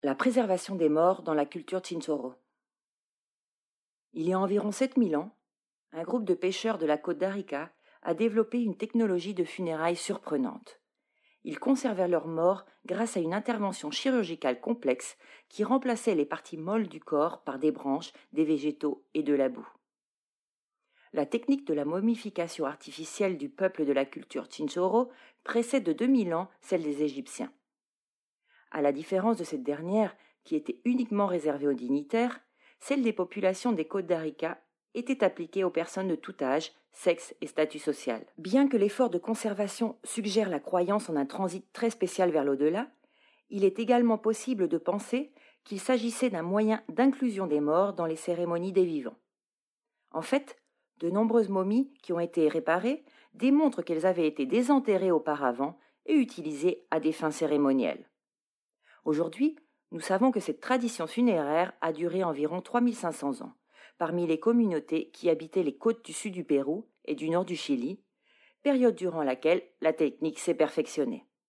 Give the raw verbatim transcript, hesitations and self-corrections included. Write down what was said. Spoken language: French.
La préservation des morts dans la culture Chinchorro. Il y a environ sept mille ans, un groupe de pêcheurs de la côte d'Arica a développé une technologie de funérailles surprenante. Ils conservèrent leurs morts grâce à une intervention chirurgicale complexe qui remplaçait les parties molles du corps par des branches, des végétaux et de la boue. La technique de la momification artificielle du peuple de la culture Chinchorro précède de deux mille ans celle des Égyptiens. À la différence de cette dernière, qui était uniquement réservée aux dignitaires, celle des populations des côtes d'Arica était appliquée aux personnes de tout âge, sexe et statut social. Bien que l'effort de conservation suggère la croyance en un transit très spécial vers l'au-delà, il est également possible de penser qu'il s'agissait d'un moyen d'inclusion des morts dans les cérémonies des vivants. En fait, de nombreuses momies qui ont été réparées démontrent qu'elles avaient été désenterrées auparavant et utilisées à des fins cérémonielles. Aujourd'hui, nous savons que cette tradition funéraire a duré environ trois mille cinq cents ans, parmi les communautés qui habitaient les côtes du sud du Pérou et du nord du Chili, période durant laquelle la technique s'est perfectionnée.